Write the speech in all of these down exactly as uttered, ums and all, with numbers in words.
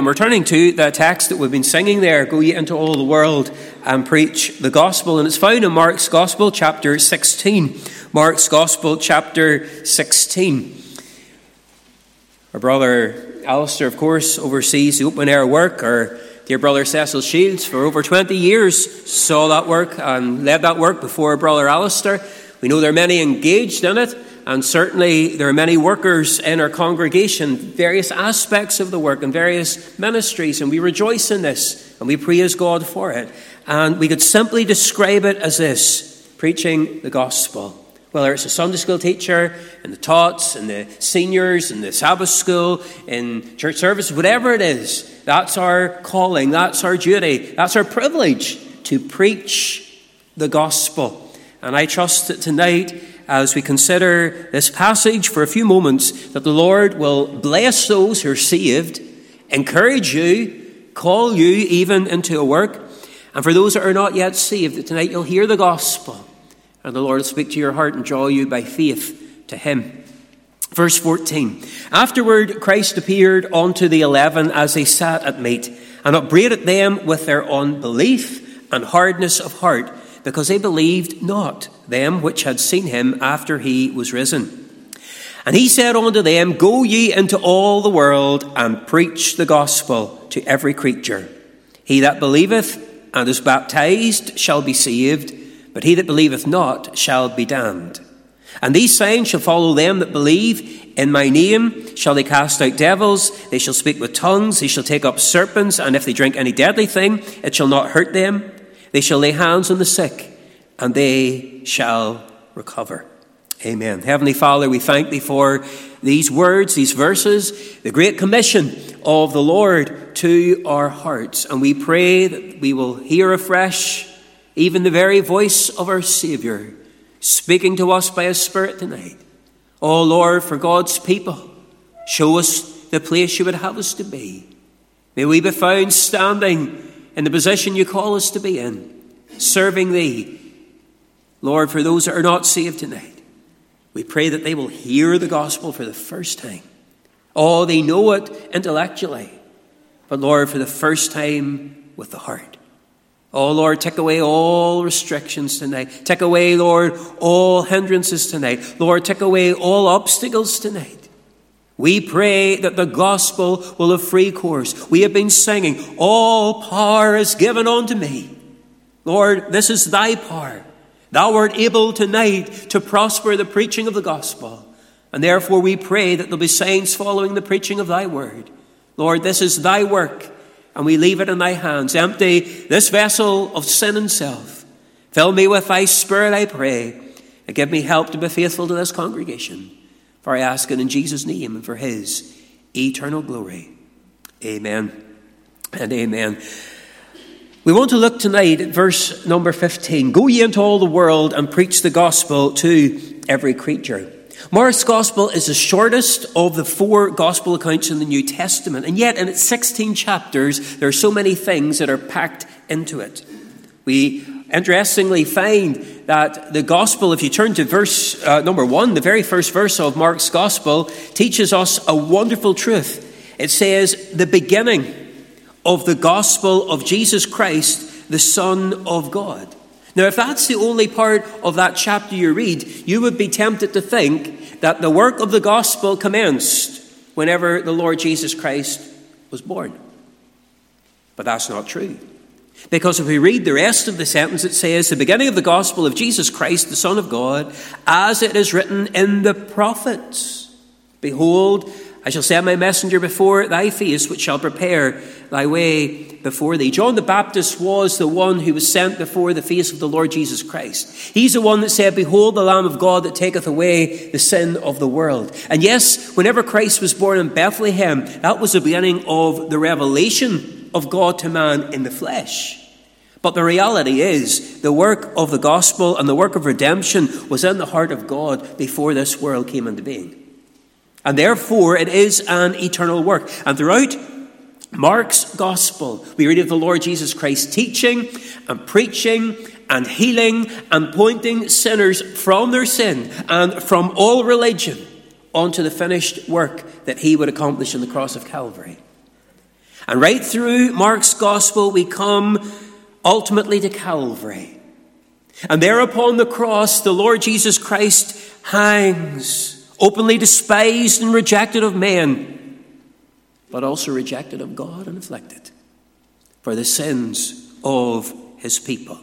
we're turning to the text that we've been singing there, Go ye into all the world and preach the gospel. And it's found in Mark's Gospel, chapter sixteen. Mark's Gospel, chapter sixteen. Our brother Alistair, of course, oversees the open-air work. Our dear brother Cecil Shields, for over twenty years, saw that work and led that work before brother Alistair. We know there are many engaged in it, and certainly there are many workers in our congregation, various aspects of the work and various ministries, and we rejoice in this, and we praise God for it. And we could simply describe it as this: preaching the gospel. Whether it's a Sunday school teacher, in the tots, in the seniors, in the Sabbath school, in church service, whatever it is, that's our calling, that's our duty, that's our privilege, to preach the gospel. And I trust that tonight, as we consider this passage for a few moments, that the Lord will bless those who are saved, encourage you, call you even into a work. And for those that are not yet saved, that tonight you'll hear the gospel, and the Lord will speak to your heart and draw you by faith to him. Verse fourteen. Afterward, Christ appeared unto the eleven as they sat at meat, and upbraided them with their unbelief and hardness of heart, because they believed not them which had seen him after he was risen. And he said unto them, Go ye into all the world, and preach the gospel to every creature. He that believeth and is baptized shall be saved, but he that believeth not shall be damned. And these signs shall follow them that believe. In my name shall they cast out devils, they shall speak with tongues, they shall take up serpents, and if they drink any deadly thing, it shall not hurt them. They shall lay hands on the sick, and they shall recover. Amen. Heavenly Father, we thank thee for these words, these verses, the great commission of the Lord to our hearts. And we pray that we will hear afresh even the very voice of our Saviour speaking to us by his Spirit tonight. Oh Lord, for God's people, show us the place you would have us to be. May we be found standing in the position you call us to be in, serving thee. Lord, for those that are not saved tonight, we pray that they will hear the gospel for the first time. Oh, they know it intellectually, but Lord, for the first time with the heart. Oh, Lord, take away all restrictions tonight. Take away, Lord, all hindrances tonight. Lord, take away all obstacles tonight. We pray that the gospel will have free course. We have been singing, all power is given unto me. Lord, this is thy power. Thou art able tonight to prosper the preaching of the gospel. And therefore we pray that there'll be signs following the preaching of thy word. Lord, this is thy work, and we leave it in thy hands. Empty this vessel of sin and self. Fill me with thy Spirit, I pray, and give me help to be faithful to this congregation. For I ask it in Jesus' name and for his eternal glory. Amen and amen. We want to look tonight at verse number fifteen. Go ye into all the world and preach the gospel to every creature. Mark's Gospel is the shortest of the four Gospel accounts in the New Testament, and yet in its sixteen chapters, there are so many things that are packed into it. We interestingly find that the Gospel, if you turn to verse uh, number one, the very first verse of Mark's Gospel, teaches us a wonderful truth. It says, the beginning of the Gospel of Jesus Christ, the Son of God. Now, if that's the only part of that chapter you read, you would be tempted to think that the work of the gospel commenced whenever the Lord Jesus Christ was born. But that's not true. Because if we read the rest of the sentence, it says, the beginning of the gospel of Jesus Christ, the Son of God, as it is written in the prophets. Behold, I shall send my messenger before thy face, which shall prepare thy way before thee. John the Baptist was the one who was sent before the face of the Lord Jesus Christ. He's the one that said, behold the Lamb of God that taketh away the sin of the world. And yes, whenever Christ was born in Bethlehem, that was the beginning of the revelation of God to man in the flesh. But the reality is, the work of the gospel and the work of redemption was in the heart of God before this world came into being. And therefore, it is an eternal work. And throughout Mark's Gospel, we read of the Lord Jesus Christ teaching and preaching and healing and pointing sinners from their sin and from all religion onto the finished work that he would accomplish on the cross of Calvary. And right through Mark's gospel, we come ultimately to Calvary. And there upon the cross, the Lord Jesus Christ hangs, openly despised and rejected of men, but also rejected of God and afflicted for the sins of his people.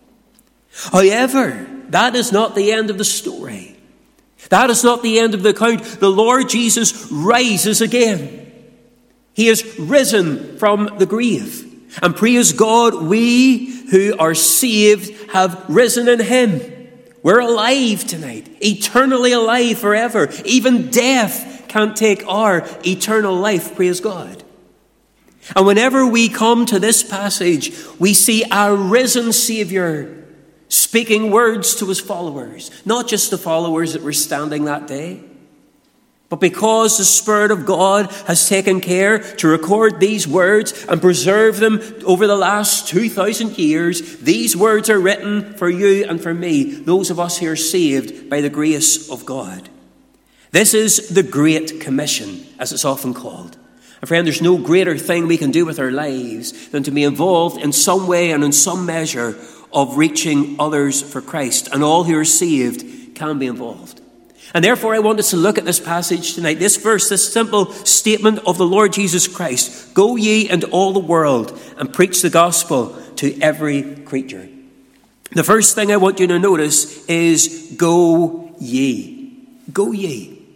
However, that is not the end of the story. That is not the end of the account. The Lord Jesus rises again. He is risen from the grave. And praise God, we who are saved have risen in him. We're alive tonight, eternally alive forever. Even death can't take our eternal life, praise God. And whenever we come to this passage, we see our risen Savior speaking words to his followers, not just the followers that were standing that day, but because the Spirit of God has taken care to record these words and preserve them over the last two thousand years, these words are written for you and for me, those of us who are saved by the grace of God. This is the Great Commission, as it's often called. And friend, there's no greater thing we can do with our lives than to be involved in some way and in some measure of reaching others for Christ. And all who are saved can be involved. And therefore, I want us to look at this passage tonight. This verse, this simple statement of the Lord Jesus Christ. Go ye into all the world and preach the gospel to every creature. The first thing I want you to notice is go ye. Go ye.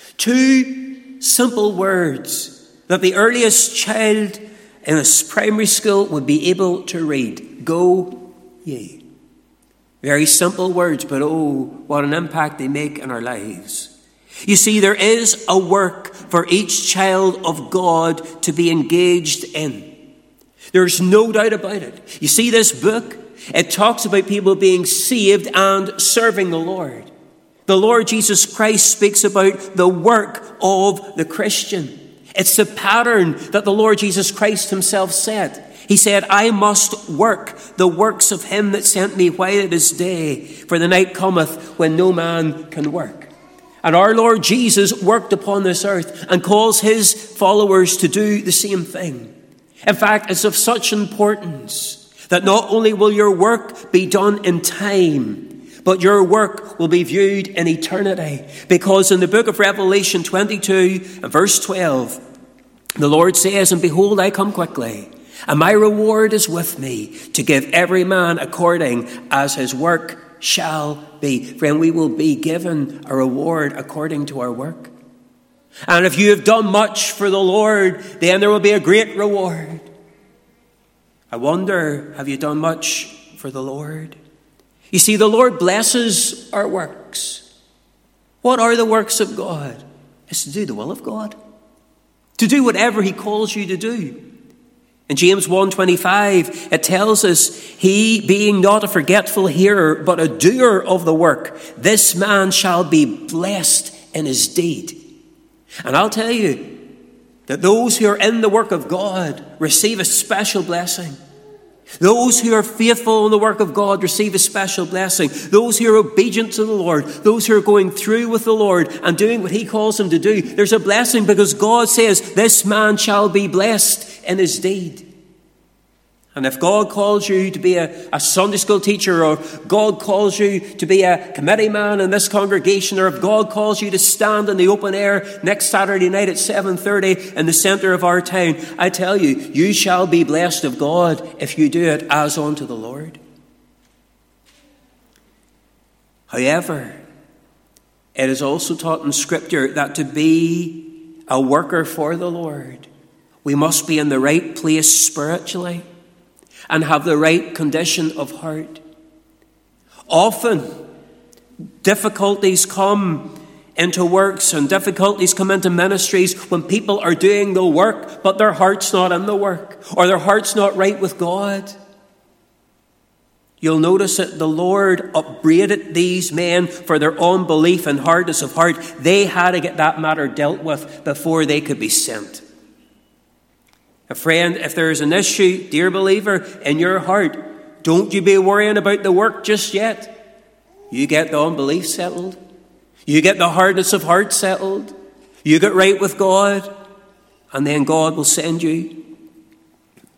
Two simple words that the earliest child in a primary school would be able to read. Go ye. Very simple words, but oh, what an impact they make in our lives. You see, there is a work for each child of God to be engaged in. There's no doubt about it. You see, this book, it talks about people being saved and serving the Lord. The Lord Jesus Christ speaks about the work of the Christian. It's the pattern that the Lord Jesus Christ himself set. He said, I must work the works of him that sent me while it is day, for the night cometh when no man can work. And our Lord Jesus worked upon this earth and calls his followers to do the same thing. In fact, it's of such importance that not only will your work be done in time, but your work will be viewed in eternity. Because in the book of Revelation twenty-two and verse twelve, the Lord says, and behold, I come quickly. And my reward is with me to give every man according as his work shall be. Friend, we will be given a reward according to our work. And if you have done much for the Lord, then there will be a great reward. I wonder, have you done much for the Lord? You see, the Lord blesses our works. What are the works of God? It's to do the will of God. To do whatever he calls you to do. In James one twenty-five, it tells us, he being not a forgetful hearer, but a doer of the work, this man shall be blessed in his deed. And I'll tell you that those who are in the work of God receive a special blessing. Those who are faithful in the work of God receive a special blessing. Those who are obedient to the Lord, those who are going through with the Lord and doing what he calls them to do, there's a blessing because God says, this man shall be blessed in his deed. And if God calls you to be a, a Sunday school teacher, or God calls you to be a committee man in this congregation, or if God calls you to stand in the open air next Saturday night at seven thirty in the centre of our town, I tell you, you shall be blessed of God if you do it as unto the Lord. However, it is also taught in Scripture that to be a worker for the Lord, we must be in the right place spiritually and have the right condition of heart. Often, difficulties come into works and difficulties come into ministries when people are doing the work, but their heart's not in the work, or their heart's not right with God. You'll notice that the Lord upbraided these men for their unbelief and hardness of heart. They had to get that matter dealt with before they could be sent. A friend, if there is an issue, dear believer, in your heart, don't you be worrying about the work just yet. You get the unbelief settled. You get the hardness of heart settled. You get right with God. And then God will send you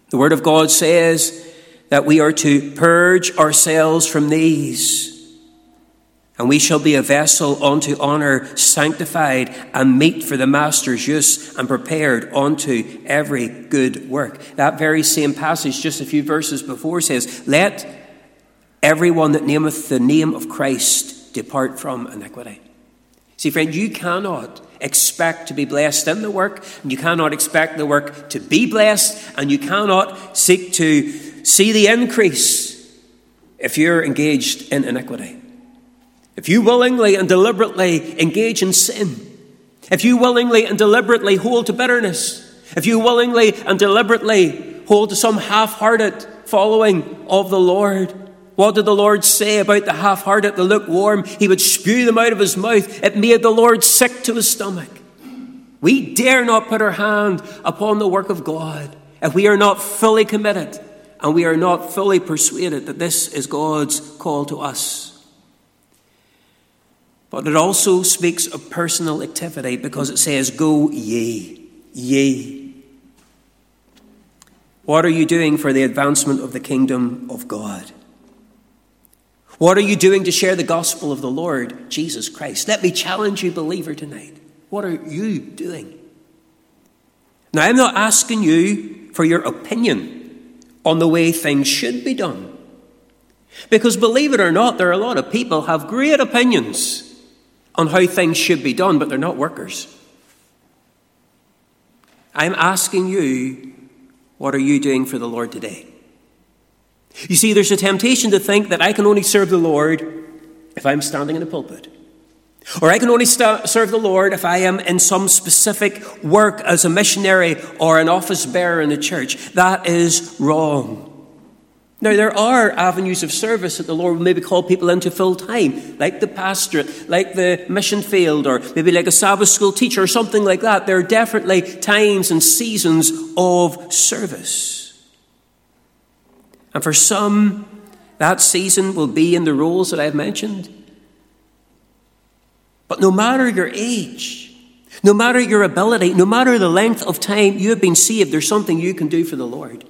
The Word of God says that we are to purge ourselves from these, and we shall be a vessel unto honour, sanctified and meet for the Master's use, and prepared unto every good work. That very same passage, just a few verses before, says, let everyone that nameth the name of Christ depart from iniquity. See, friend, you cannot expect to be blessed in the work, and you cannot expect the work to be blessed, and you cannot seek to see the increase if you're engaged in iniquity. If you willingly and deliberately engage in sin, if you willingly and deliberately hold to bitterness, if you willingly and deliberately hold to some half-hearted following of the Lord, what did the Lord say about the half-hearted, the lukewarm? He would spew them out of his mouth. It made the Lord sick to his stomach. We dare not put our hand upon the work of God if we are not fully committed and we are not fully persuaded that this is God's call to us. But it also speaks of personal activity, because it says, go ye, ye. What are you doing for the advancement of the kingdom of God? What are you doing to share the gospel of the Lord Jesus Christ? Let me challenge you, believer, tonight. What are you doing? Now, I'm not asking you for your opinion on the way things should be done. Because believe it or not, there are a lot of people who have great opinions on how things should be done, but they're not workers. I'm asking you, what are you doing for the Lord today? You see, there's a temptation to think that I can only serve the Lord if I'm standing in a pulpit. Or I can only st- serve the Lord if I am in some specific work as a missionary or an office bearer in the church. That is wrong. Now, there are avenues of service that the Lord will maybe call people into full time, like the pastorate, like the mission field, or maybe like a Sabbath school teacher or something like that. There are definitely times and seasons of service. And for some, that season will be in the roles that I've mentioned. But no matter your age, no matter your ability, no matter the length of time you have been saved, there's something you can do for the Lord.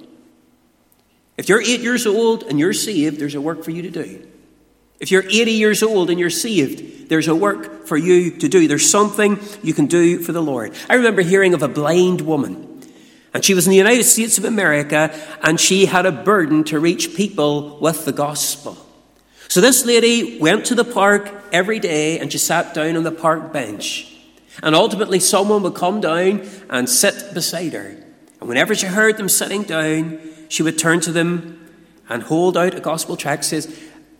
If you're eight years old and you're saved, there's a work for you to do. If you're eighty years old and you're saved, there's a work for you to do. There's something you can do for the Lord. I remember hearing of a blind woman, and she was in the United States of America, and she had a burden to reach people with the gospel. So this lady went to the park every day, and she sat down on the park bench. And ultimately someone would come down and sit beside her. And whenever she heard them sitting down, she would turn to them and hold out a gospel tract. Says,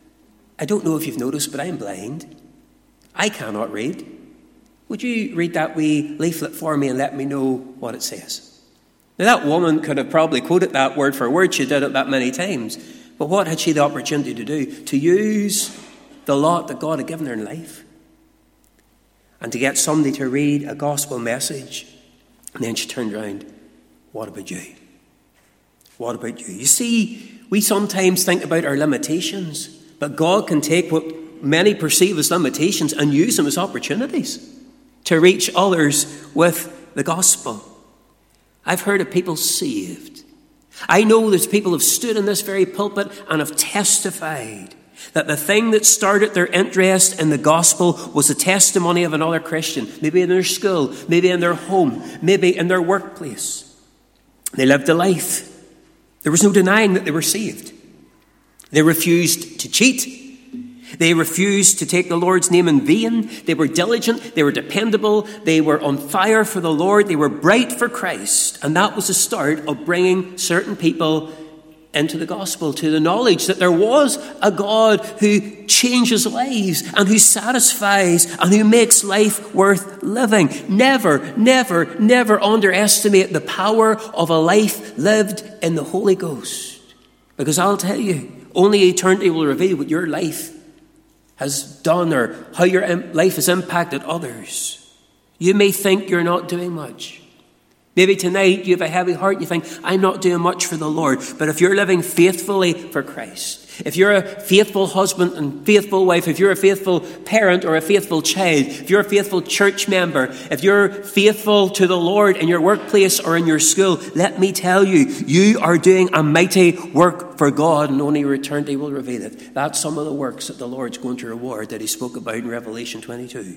I don't know if you've noticed, but I'm blind. I cannot read. Would you read that wee leaflet for me and let me know what it says? Now, that woman could have probably quoted that word for word. She did it that many times. But what had she the opportunity to do? To use the lot that God had given her in life. And to get somebody to read a gospel message. And then she turned around. What about you? What about you? You see, we sometimes think about our limitations, but God can take what many perceive as limitations and use them as opportunities to reach others with the gospel. I've heard of people saved. I know there's people who have stood in this very pulpit and have testified that the thing that started their interest in the gospel was the testimony of another Christian, maybe in their school, maybe in their home, maybe in their workplace. They lived a life. There was no denying that they were saved. They refused to cheat. They refused to take the Lord's name in vain. They were diligent. They were dependable. They were on fire for the Lord. They were bright for Christ. And that was the start of bringing certain people into the gospel, to the knowledge that there was a God who changes lives and who satisfies and who makes life worth living. Never, never, never underestimate the power of a life lived in the Holy Ghost. Because I'll tell you, only eternity will reveal what your life has done or how your life has impacted others. You may think you're not doing much. Maybe tonight you have a heavy heart. You think, I'm not doing much for the Lord. But if you're living faithfully for Christ, if you're a faithful husband and faithful wife, if you're a faithful parent or a faithful child, if you're a faithful church member, if you're faithful to the Lord in your workplace or in your school, let me tell you, you are doing a mighty work for God, and only eternity will reveal it. That's some of the works that the Lord's going to reward that he spoke about in Revelation twenty-two.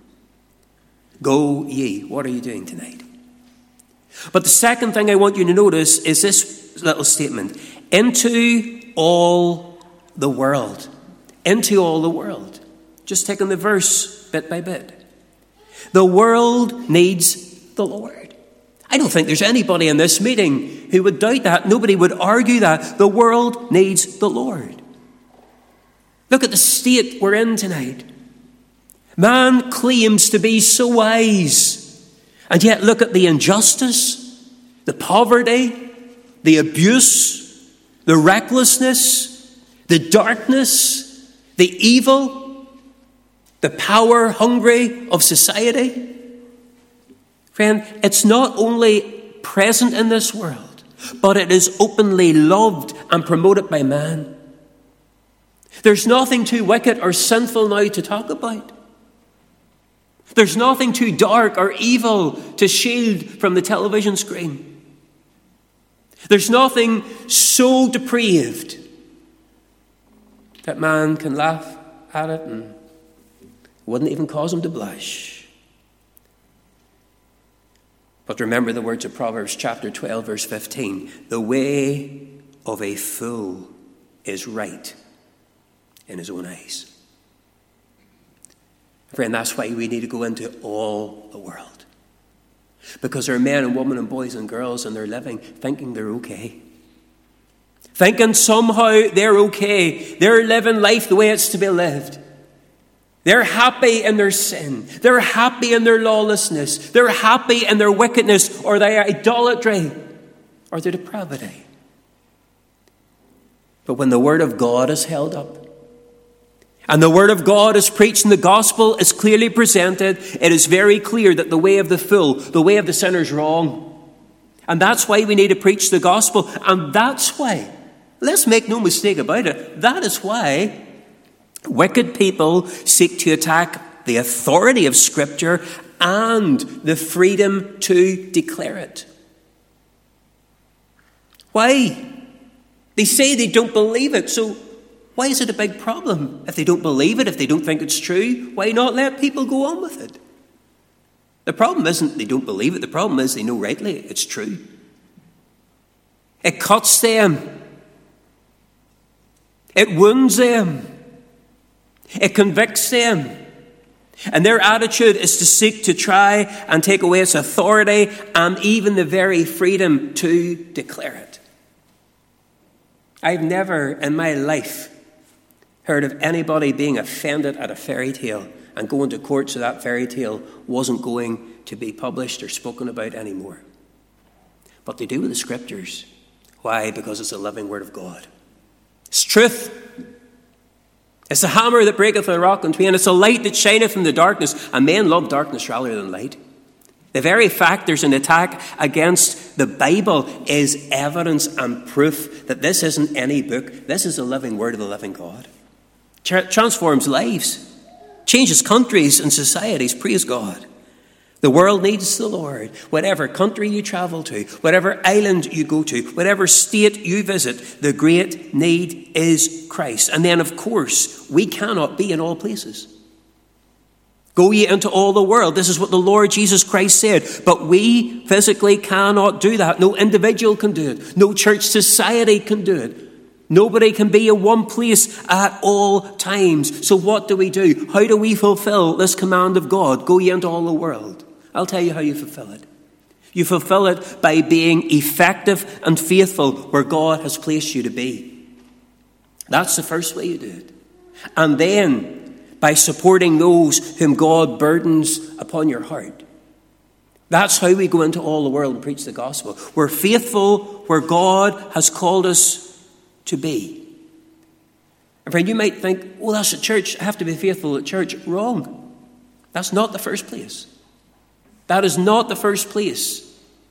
Go ye. What are you doing tonight? But the second thing I want you to notice is this little statement. Into all the world. Into all the world. Just taking the verse bit by bit. The world needs the Lord. I don't think there's anybody in this meeting who would doubt that. Nobody would argue that. The world needs the Lord. Look at the state we're in tonight. Man claims to be so wise. And yet look at the injustice, the poverty, the abuse, the recklessness, the darkness, the evil, the power hungry of society. Friend, it's not only present in this world, but it is openly loved and promoted by man. There's nothing too wicked or sinful now to talk about. There's nothing too dark or evil to shield from the television screen. There's nothing so depraved that man can laugh at it and wouldn't even cause him to blush. But remember the words of Proverbs chapter twelve, verse fifteen. The way of a fool is right in his own eyes. Friend, that's why we need to go into all the world. Because there are men and women and boys and girls and they're living thinking they're okay. Thinking somehow they're okay. They're living life the way it's to be lived. They're happy in their sin. They're happy in their lawlessness. They're happy in their wickedness or their idolatry or their depravity. But when the word of God is held up, and the word of God is preached and the gospel is clearly presented, it is very clear that the way of the fool, the way of the sinner is wrong. And that's why we need to preach the gospel. And that's why, let's make no mistake about it, that is why wicked people seek to attack the authority of Scripture and the freedom to declare it. Why? They say they don't believe it, so why is it a big problem? If they don't believe it, if they don't think it's true, why not let people go on with it? The problem isn't they don't believe it. The problem is they know rightly it's true. It cuts them. It wounds them. It convicts them. And their attitude is to seek to try and take away its authority and even the very freedom to declare it. I've never in my life heard of anybody being offended at a fairy tale and going to court so that fairy tale wasn't going to be published or spoken about anymore. But they do with the Scriptures. Why? Because it's a living word of God. It's truth. It's a hammer that breaketh the rock in twain. It's a light that shineth in the darkness. And men love darkness rather than light. The very fact there's an attack against the Bible is evidence and proof that this isn't any book. This is a living word of the living God. Transforms lives, changes countries and societies. Praise God. The world needs the Lord. Whatever country you travel to, whatever island you go to, whatever state you visit, the great need is Christ. And then, of course, we cannot be in all places. Go ye into all the world. This is what the Lord Jesus Christ said. But we physically cannot do that. No individual can do it. No church society can do it. Nobody can be in one place at all times. So what do we do? How do we fulfill this command of God? Go ye into all the world. I'll tell you how you fulfill it. You fulfill it by being effective and faithful where God has placed you to be. That's the first way you do it. And then by supporting those whom God burdens upon your heart. That's how we go into all the world and preach the gospel. We're faithful where God has called us to be. And friend, you might think, well, that's at church. I have to be faithful at church. Wrong. That's not the first place. That is not the first place.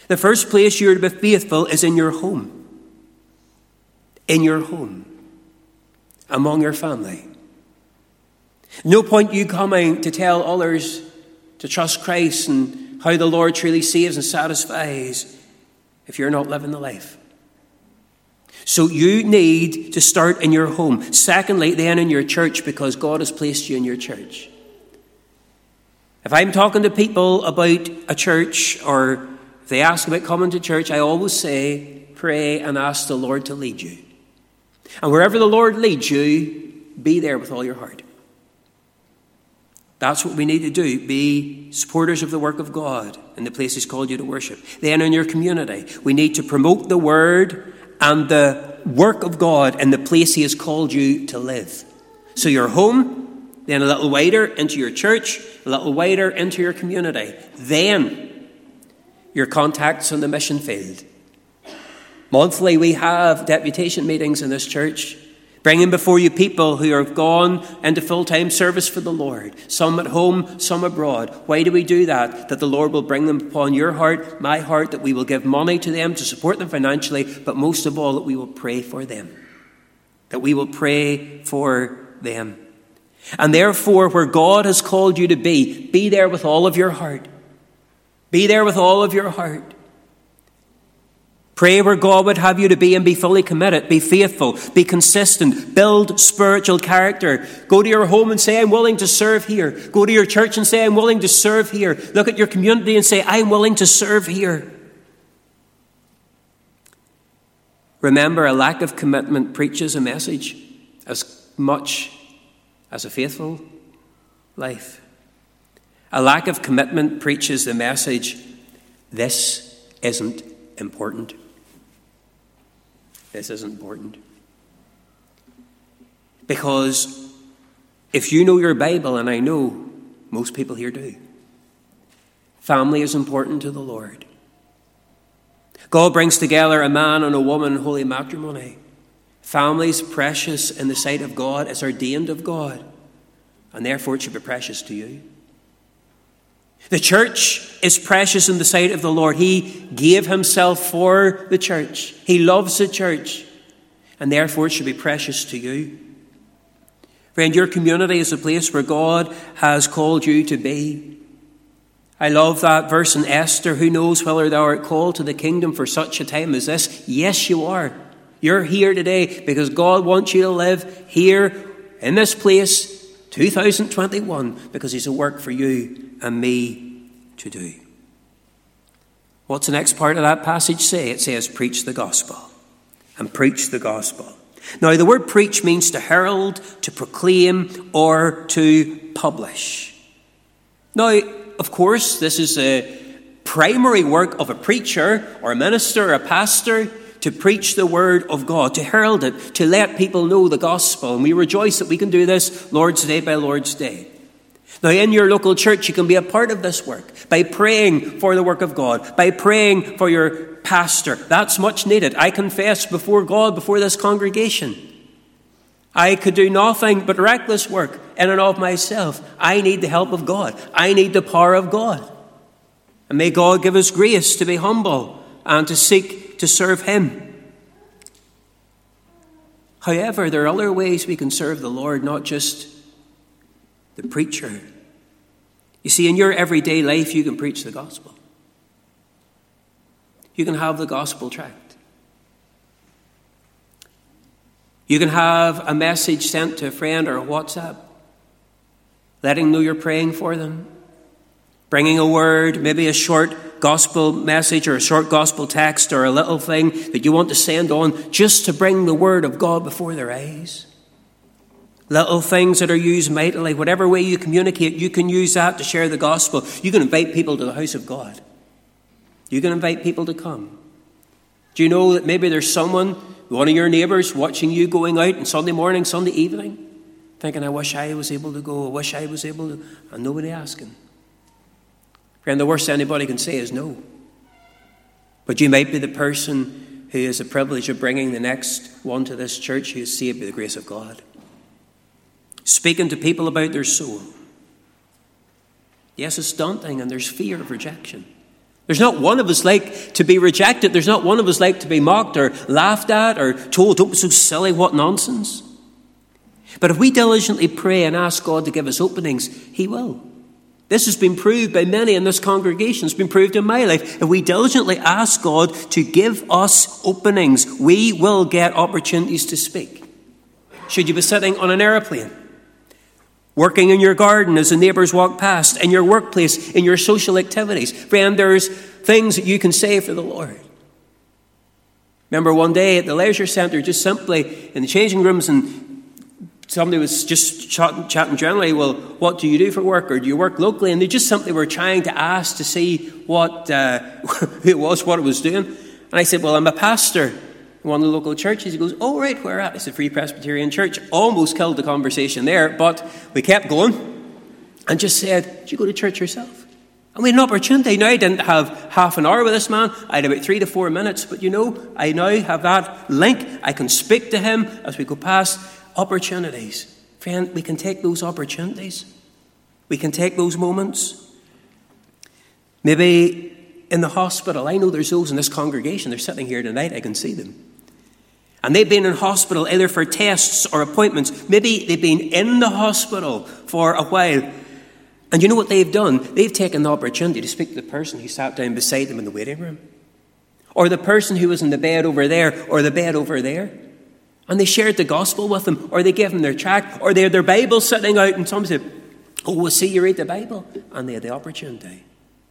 The first place you're to be faithful is in your home. In your home. Among your family. No point you coming to tell others to trust Christ and how the Lord truly saves and satisfies if you're not living the life. So you need to start in your home. Secondly, then in your church, because God has placed you in your church. If I'm talking to people about a church, or if they ask about coming to church, I always say, pray and ask the Lord to lead you. And wherever the Lord leads you, be there with all your heart. That's what we need to do. Be supporters of the work of God in the place He's called you to worship. Then in your community, we need to promote the word and the work of God in the place He has called you to live. So your home, then a little wider into your church, a little wider into your community. Then your contacts on the mission field. Monthly we have deputation meetings in this church, bringing before you people who have gone into full-time service for the Lord, some at home, some abroad. Why do we do that? That the Lord will bring them upon your heart, my heart, that we will give money to them to support them financially, but most of all that we will pray for them. That we will pray for them. And therefore, where God has called you to be, be there with all of your heart. Be there with all of your heart. Pray where God would have you to be and be fully committed. Be faithful. Be consistent. Build spiritual character. Go to your home and say, I'm willing to serve here. Go to your church and say, I'm willing to serve here. Look at your community and say, I'm willing to serve here. Remember, a lack of commitment preaches a message as much as a faithful life. A lack of commitment preaches the message, this isn't important. This isn't important. Because if you know your Bible, and I know most people here do, family is important to the Lord. God brings together a man and a woman in holy matrimony. Family is precious in the sight of God. It's ordained of God. And therefore it should be precious to you. The church is precious in the sight of the Lord. He gave himself for the church. He loves the church. And therefore it should be precious to you. Friend, your community is a place where God has called you to be. I love that verse in Esther. Who knows whether thou art called to the kingdom for such a time as this? Yes, you are. You're here today because God wants you to live here in this place, two thousand twenty-one, because He's a work for you and me to do. What's the next part of that passage say? It says, preach the gospel. And preach the gospel. Now, the word preach means to herald, to proclaim, or to publish. Now, of course, this is a primary work of a preacher or a minister or a pastor, to preach the word of God, to herald it, to let people know the gospel. And we rejoice that we can do this Lord's Day by Lord's Day. Now, in your local church, you can be a part of this work by praying for the work of God, by praying for your pastor. That's much needed. I confess before God, before this congregation, I could do nothing but reckless work in and of myself. I need the help of God. I need the power of God. And may God give us grace to be humble and to seek to serve Him. However, there are other ways we can serve the Lord, not just the preacher. You see, in your everyday life, you can preach the gospel. You can have the gospel tract. You can have a message sent to a friend or a WhatsApp, letting them know you're praying for them, bringing a word, maybe a short gospel message or a short gospel text or a little thing that you want to send on just to bring the word of God before their eyes. Little things that are used mightily. Whatever way you communicate, you can use that to share the gospel. You can invite people to the house of God. You can invite people to come. Do you know that maybe there's someone, one of your neighbours, watching you going out on Sunday morning, Sunday evening, thinking, I wish I was able to go, I wish I was able to, and nobody asking. Friend, the worst anybody can say is no. But you might be the person who has the privilege of bringing the next one to this church who is saved by the grace of God. Speaking to people about their soul. Yes, it's daunting and there's fear of rejection. There's not one of us like to be rejected. There's not one of us like to be mocked or laughed at or told, don't be so silly, what nonsense. But if we diligently pray and ask God to give us openings, he will. This has been proved by many in this congregation. It's been proved in my life. If we diligently ask God to give us openings, we will get opportunities to speak. Should you be sitting on an airplane, working in your garden as the neighbours walk past, in your workplace, in your social activities, friend, there's things that you can say for the Lord. Remember one day at the leisure centre, just simply in the changing rooms, and somebody was just chatting, chatting generally, well, what do you do for work, or do you work locally? And they just simply were trying to ask to see what uh, who it was, what it was doing. And I said, well, I'm a pastor in one of the local churches. He goes, oh, right, where at? It's a Free Presbyterian Church. Almost killed the conversation there, but we kept going and just said, do you go to church yourself? And we had an opportunity. Now, I didn't have half an hour with this man. I had about three to four minutes. But you know, I now have that link. I can speak to him as we go past. Opportunities. Friend, we can take those opportunities. We can take those moments. Maybe in the hospital. I know there's those in this congregation. They're sitting here tonight. I can see them. And they've been in hospital either for tests or appointments. Maybe they've been in the hospital for a while. And you know what they've done? They've taken the opportunity to speak to the person who sat down beside them in the waiting room. Or the person who was in the bed over there, or the bed over there. And they shared the gospel with them, or they gave them their tract, or they had their Bible sitting out, and somebody said, oh, we'll see you read the Bible. And they had the opportunity.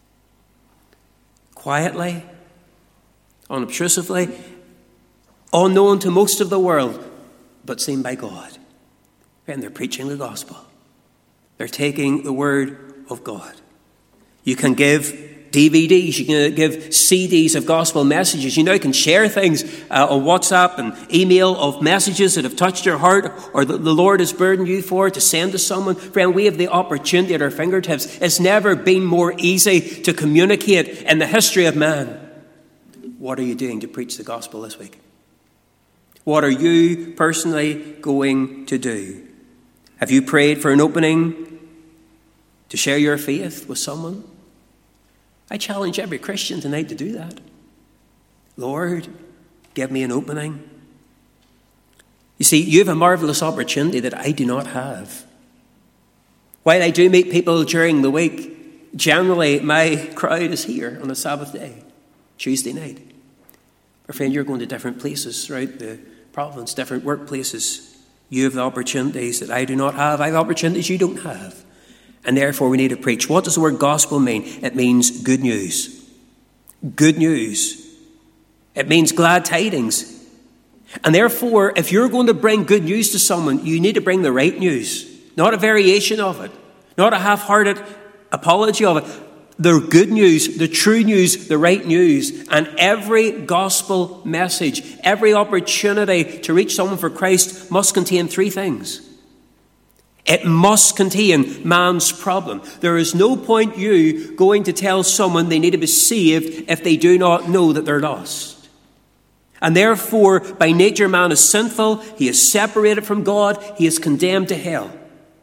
Quietly, unobtrusively, unknown to most of the world, but seen by God. And they're preaching the gospel. They're taking the word of God. You can give D V Ds, you can give C Ds of gospel messages. You now can share things uh, on WhatsApp and email of messages that have touched your heart or that the Lord has burdened you for to send to someone. Friend, we have the opportunity at our fingertips. It's never been more easy to communicate in the history of man. What are you doing to preach the gospel this week? What are you personally going to do? Have you prayed for an opening to share your faith with someone? I challenge every Christian tonight to do that. Lord, give me an opening. You see, you have a marvelous opportunity that I do not have. While I do meet people during the week, generally my crowd is here on a Sabbath day, Tuesday night. But friend, you're going to different places throughout the province, different workplaces. You have the opportunities that I do not have. I have opportunities you don't have. And therefore we need to preach. What does the word gospel mean? It means good news. Good news. It means glad tidings. And therefore, if you're going to bring good news to someone, you need to bring the right news. Not a variation of it. Not a half-hearted apology of it. The good news, the true news, the right news. And every gospel message, every opportunity to reach someone for Christ must contain three things. It must contain man's problem. There is no point you going to tell someone they need to be saved if they do not know that they're lost. And therefore, by nature, man is sinful. He is separated from God. He is condemned to hell.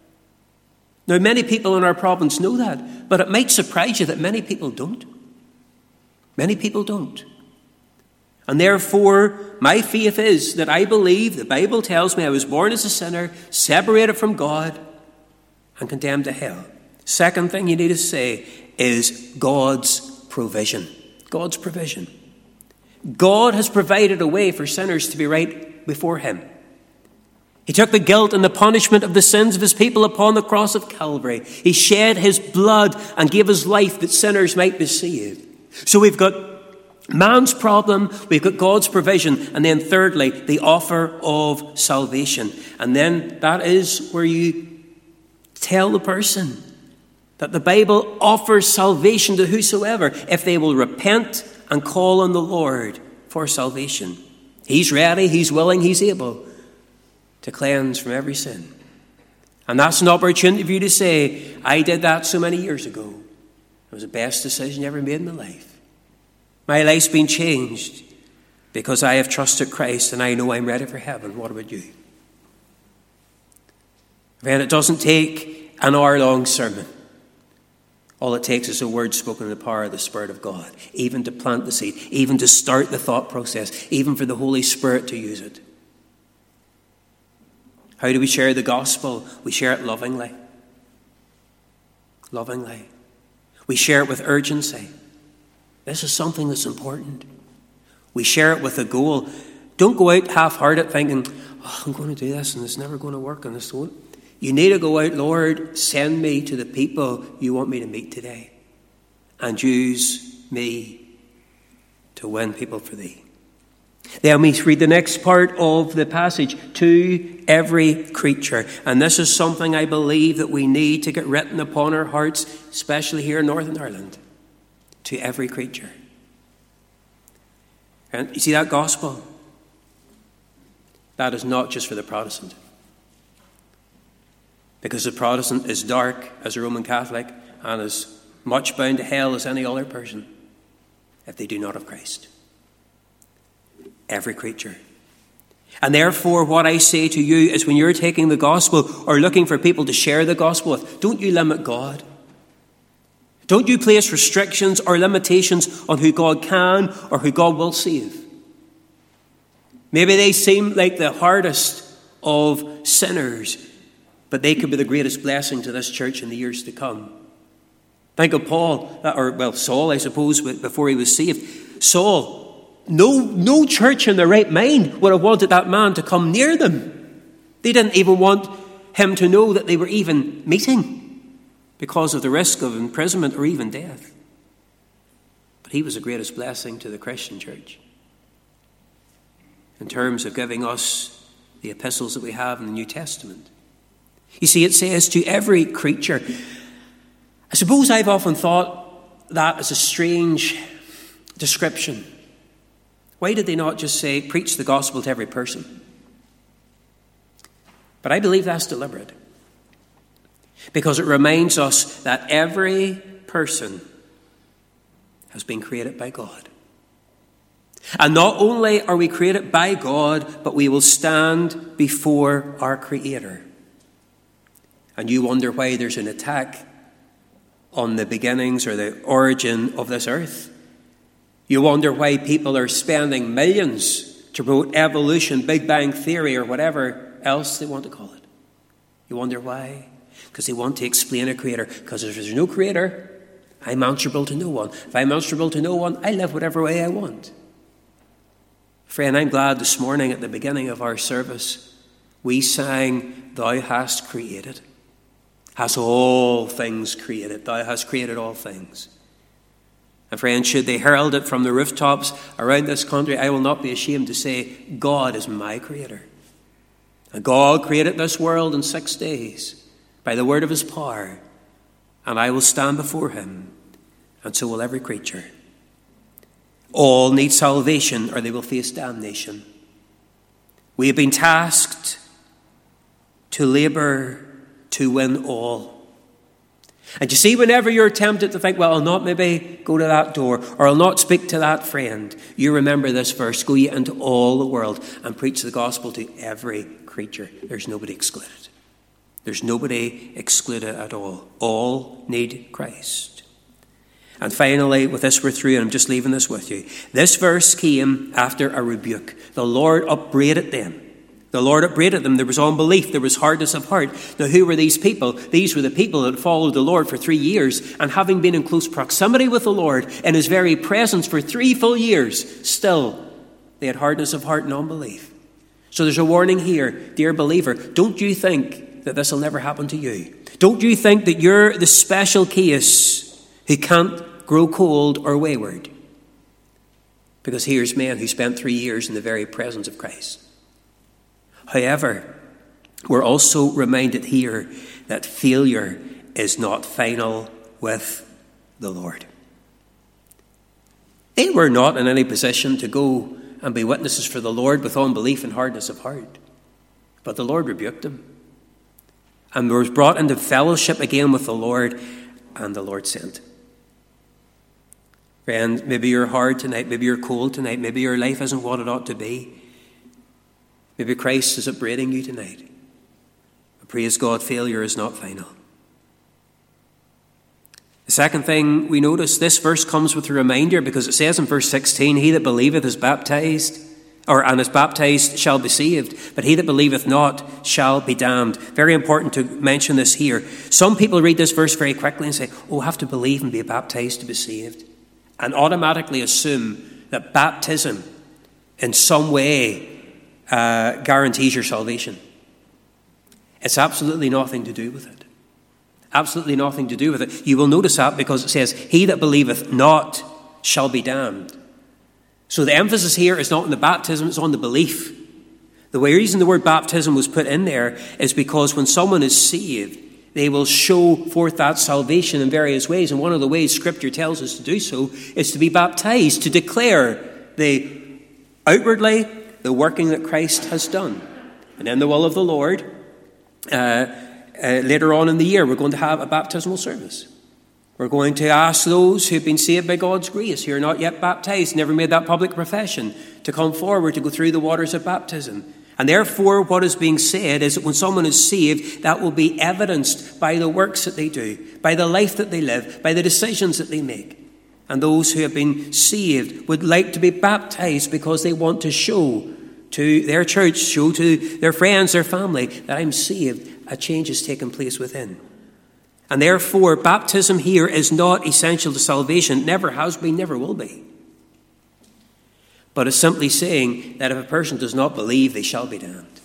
Now, many people in our province know that, but it might surprise you that many people don't. Many people don't. And therefore, my faith is that I believe, the Bible tells me I was born as a sinner, separated from God, and condemned to hell. Second thing you need to say is God's provision. God's provision. God has provided a way for sinners to be right before him. He took the guilt and the punishment of the sins of his people upon the cross of Calvary. He shed his blood and gave his life that sinners might be saved. So we've got man's problem, we've got God's provision, and then thirdly, the offer of salvation. And then that is where you tell the person that the Bible offers salvation to whosoever if they will repent and call on the Lord for salvation. He's ready, he's willing, he's able to cleanse from every sin. And that's an opportunity for you to say, I did that so many years ago. It was the best decision I ever made in my life. My life's been changed because I have trusted Christ and I know I'm ready for heaven. What about you? And it doesn't take an hour-long sermon. All it takes is a word spoken in the power of the Spirit of God, even to plant the seed, even to start the thought process, even for the Holy Spirit to use it. How do we share the gospel? We share it lovingly. Lovingly. We share it with urgency. This is something that's important. We share it with a goal. Don't go out half-hearted thinking, oh, I'm going to do this and it's never going to work and this won't. You need to go out, Lord, send me to the people you want me to meet today and use me to win people for thee. Then we read the next part of the passage, to every creature. And this is something I believe that we need to get written upon our hearts, especially here in Northern Ireland. To every creature. And you see that gospel? That is not just for the Protestant. Because the Protestant is dark as a Roman Catholic and as much bound to hell as any other person if they do not have Christ. Every creature. And therefore, what I say to you is when you're taking the gospel or looking for people to share the gospel with, don't you limit God. Don't you place restrictions or limitations on who God can or who God will save. Maybe they seem like the hardest of sinners, but they could be the greatest blessing to this church in the years to come. Think of Paul, or well, Saul, I suppose, before he was saved. Saul, no, no church in their right mind would have wanted that man to come near them. They didn't even want him to know that they were even meeting because of the risk of imprisonment or even death. But he was the greatest blessing to the Christian church in terms of giving us the epistles that we have in the New Testament. You see, it says to every creature. I suppose I've often thought that as a strange description. Why did they not just say, preach the gospel to every person? But I believe that's deliberate. Because it reminds us that every person has been created by God. And not only are we created by God, but we will stand before our Creator. And you wonder why there's an attack on the beginnings or the origin of this earth. You wonder why people are spending millions to promote evolution, Big Bang Theory, or whatever else they want to call it. You wonder why? Because they want to explain a creator. Because if there's no creator, I'm answerable to no one. If I'm answerable to no one, I live whatever way I want. Friend, I'm glad this morning at the beginning of our service, we sang, Thou hast created. Has all things created. Thou hast created all things. And friends, should they herald it from the rooftops around this country, I will not be ashamed to say, God is my creator. And God created this world in six days by the word of his power. And I will stand before him, and so will every creature. All need salvation, or they will face damnation. We have been tasked to labour to win all. And you see, whenever you're tempted to think, well, I'll not maybe go to that door, or I'll not speak to that friend, you remember this verse, go ye into all the world and preach the gospel to every creature. There's nobody excluded. There's nobody excluded at all. All need Christ. And finally, with this we're through, and I'm just leaving this with you. This verse came after a rebuke. The Lord upbraided them. The Lord upbraided them. There was unbelief. There was hardness of heart. Now, who were these people? These were the people that followed the Lord for three years. And having been in close proximity with the Lord, in his very presence for three full years, still, they had hardness of heart and unbelief. So there's a warning here, dear believer. Don't you think that this will never happen to you? Don't you think that you're the special case who can't grow cold or wayward? Because here's men who spent three years in the very presence of Christ. However, we're also reminded here that failure is not final with the Lord. They were not in any position to go and be witnesses for the Lord with unbelief and hardness of heart. But the Lord rebuked them. And was brought into fellowship again with the Lord, and the Lord sent. Friend, maybe you're hard tonight, maybe you're cold tonight, maybe your life isn't what it ought to be. Maybe Christ is upbraiding you tonight. But praise God, failure is not final. The second thing we notice, this verse comes with a reminder, because it says in verse sixteen, he that believeth is baptized, or and is baptized shall be saved, but he that believeth not shall be damned. Very important to mention this here. Some people read this verse very quickly and say, oh, I have to believe and be baptized to be saved, and automatically assume that baptism in some way uh, guarantees your salvation. It's absolutely nothing to do with it. Absolutely nothing to do with it. You will notice that because it says, he that believeth not shall be damned. So the emphasis here is not on the baptism, it's on the belief. The reason the word baptism was put in there is because when someone is saved, they will show forth that salvation in various ways. And one of the ways Scripture tells us to do so is to be baptized, to declare the outwardly the working that Christ has done. And in the will of the Lord, uh, Uh, later on in the year, we're going to have a baptismal service. We're going to ask those who've been saved by God's grace, who are not yet baptized, never made that public profession, to come forward to go through the waters of baptism. And therefore, what is being said is that when someone is saved, that will be evidenced by the works that they do, by the life that they live, by the decisions that they make. And those who have been saved would like to be baptized because they want to show to their church, show to their friends, their family, that I'm saved. A change has taken place within. And therefore, baptism here is not essential to salvation. It never has been, never will be. But it's simply saying that if a person does not believe, they shall be damned.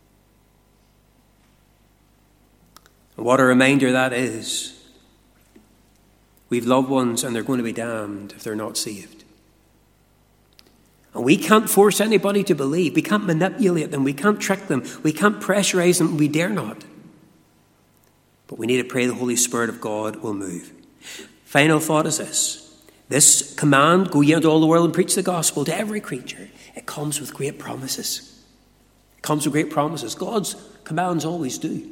And what a reminder that is. We've loved ones and they're going to be damned if they're not saved. And we can't force anybody to believe. We can't manipulate them. We can't trick them. We can't pressurize them. We dare not. But we need to pray the Holy Spirit of God will move. Final thought is this. This command, go ye into all the world and preach the gospel to every creature, it comes with great promises. It comes with great promises. God's commands always do.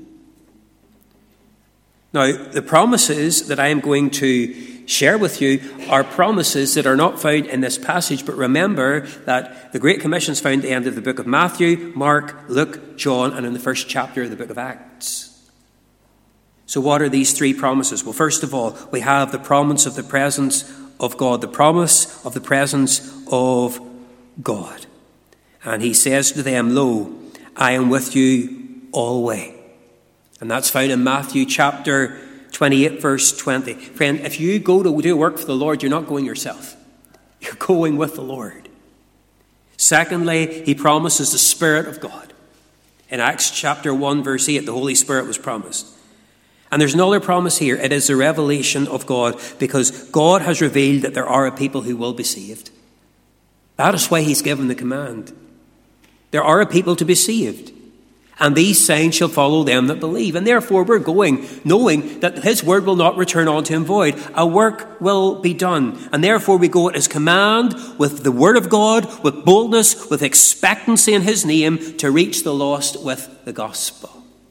Now, the promises that I am going to share with you are promises that are not found in this passage, but remember that the Great Commission is found at the end of the book of Matthew, Mark, Luke, John, and in the first chapter of the book of Acts. So what are these three promises? Well, first of all, we have the promise of the presence of God, the promise of the presence of God. And he says to them, lo, I am with you always. And that's found in Matthew chapter twenty-eight, verse twenty. Friend, if you go to do work for the Lord, you're not going yourself. You're going with the Lord. Secondly, he promises the Spirit of God. In Acts chapter one, verse eight, the Holy Spirit was promised. And there's another promise here. It is the revelation of God, because God has revealed that there are a people who will be saved. That is why he's given the command. There are a people to be saved. And these signs shall follow them that believe. And therefore we're going, knowing that his word will not return unto him void. A work will be done. And therefore we go at his command, with the word of God, with boldness, with expectancy in his name, to reach the lost with the gospel.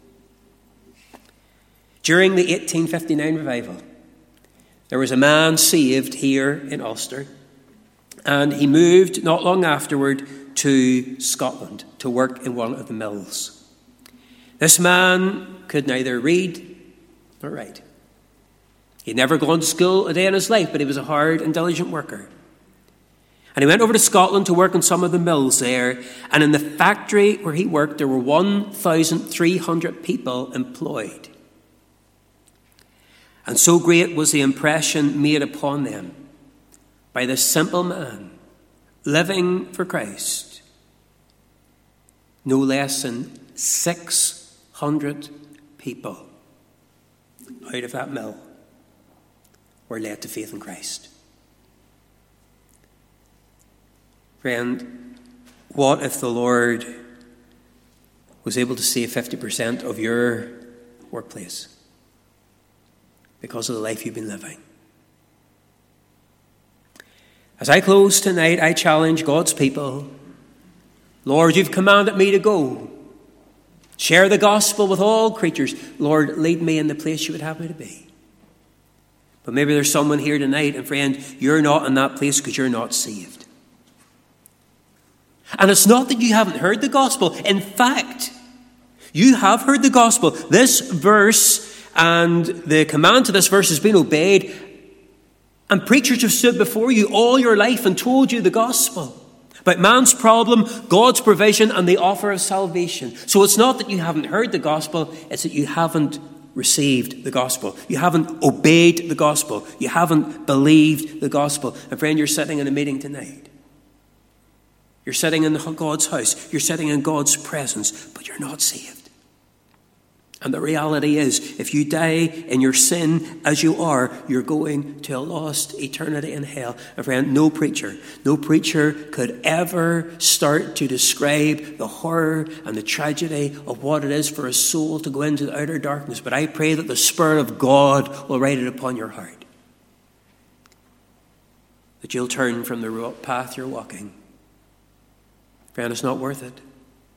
During the eighteen fifty-nine revival, there was a man saved here in Ulster. And he moved not long afterward to Scotland to work in one of the mills. This man could neither read nor write. He'd never gone to school a day in his life, but he was a hard and diligent worker. And he went over to Scotland to work in some of the mills there. And in the factory where he worked, there were one thousand three hundred people employed. And so great was the impression made upon them by this simple man living for Christ. No less than six hundred people out of that mill were led to faith in Christ. Friend, what if the Lord was able to save fifty percent of your workplace because of the life you've been living? As I close tonight, I challenge God's people. Lord, you've commanded me to go. Share the gospel with all creatures. Lord, lead me in the place you would have me to be. But maybe there's someone here tonight, and friend, you're not in that place because you're not saved. And it's not that you haven't heard the gospel. In fact, you have heard the gospel. This verse and the command to this verse has been obeyed And preachers have stood before you all your life and told you the gospel about man's problem, God's provision, and the offer of salvation. So it's not that you haven't heard the gospel, it's that you haven't received the gospel. You haven't obeyed the gospel. You haven't believed the gospel. And friend, you're sitting in a meeting tonight. You're sitting in God's house. You're sitting in God's presence, but you're not saved. And the reality is, if you die in your sin as you are, you're going to a lost eternity in hell. And friend, no preacher, no preacher could ever start to describe the horror and the tragedy of what it is for a soul to go into the outer darkness. But I pray that the Spirit of God will write it upon your heart. That you'll turn from the path you're walking. Friend, it's not worth it.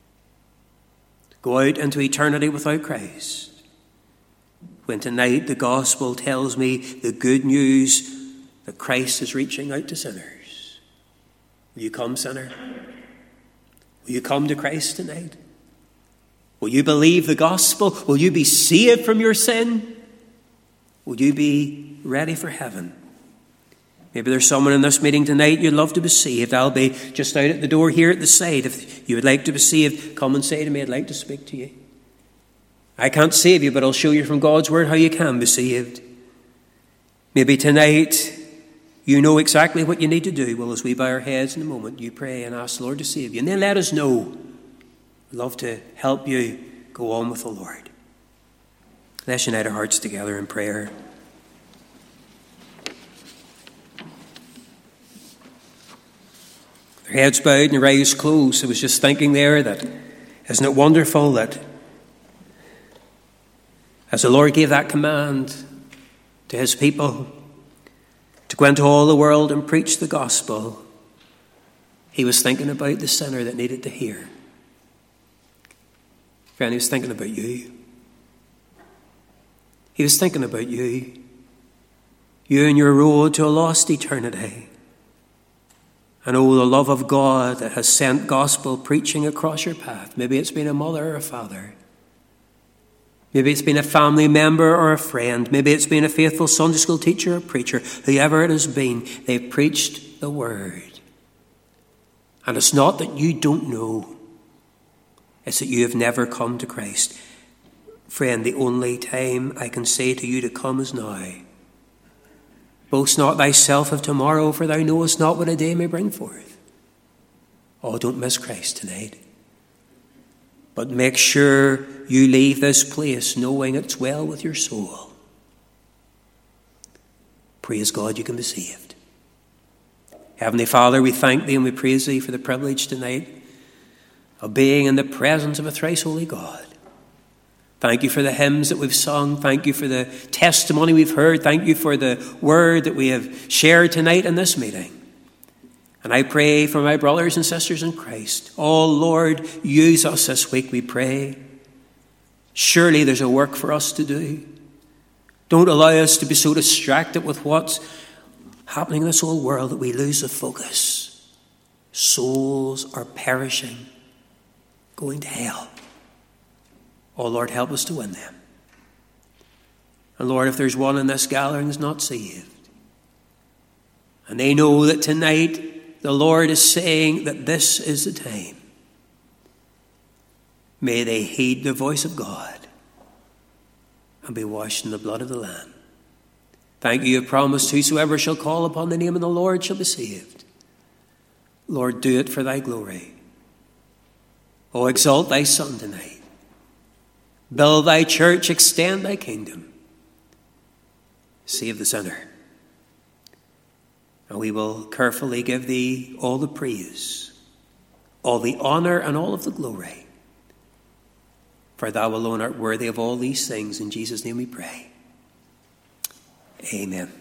Go out into eternity without Christ. When tonight the gospel tells me the good news that Christ is reaching out to sinners. Will you come, sinner? Will you come to Christ tonight? Will you believe the gospel? Will you be saved from your sin? Will you be ready for heaven? Maybe there's someone in this meeting tonight you'd love to be saved. I'll be just out at the door here at the side. If you would like to be saved, come and say to me, I'd like to speak to you. I can't save you, but I'll show you from God's word how you can be saved. Maybe tonight you know exactly what you need to do. Well, as we bow our heads in a moment, you pray and ask the Lord to save you. And then let us know. We'd love to help you go on with the Lord. Let's unite our hearts together in prayer. Their heads bowed and their eyes closed. I was just thinking there that, isn't it wonderful that as the Lord gave that command to his people to go into all the world and preach the gospel, he was thinking about the sinner that needed to hear. Friend, he was thinking about you. He was thinking about you. You and your road to a lost eternity. And oh, the love of God that has sent gospel preaching across your path. Maybe it's been a mother or a father. Maybe it's been a family member or a friend. Maybe it's been a faithful Sunday school teacher or preacher. Whoever it has been, they've preached the word. And it's not that you don't know. It's that you have never come to Christ. Friend, the only time I can say to you to come is now. Boast not thyself of tomorrow, for thou knowest not what a day may bring forth. Oh, don't miss Christ tonight. But make sure you leave this place knowing it's well with your soul. Praise God, you can be saved. Heavenly Father, we thank thee and we praise thee for the privilege tonight of being in the presence of a thrice holy God. Thank you for the hymns that we've sung. Thank you for the testimony we've heard. Thank you for the word that we have shared tonight in this meeting. And I pray for my brothers and sisters in Christ. Oh, Lord, use us this week, we pray. Surely there's a work for us to do. Don't allow us to be so distracted with what's happening in this whole world that we lose the focus. Souls are perishing, going to hell. Oh, Lord, help us to win them. And Lord, if there's one in this gathering who's not saved, and they know that tonight the Lord is saying that this is the time, may they heed the voice of God and be washed in the blood of the Lamb. Thank you, you have promised whosoever shall call upon the name of the Lord shall be saved. Lord, do it for thy glory. Oh, exalt thy Son tonight. Build thy church, extend thy kingdom. Save the sinner. And we will carefully give thee all the praise, all the honour and all of the glory. For thou alone art worthy of all these things. In Jesus' name we pray. Amen.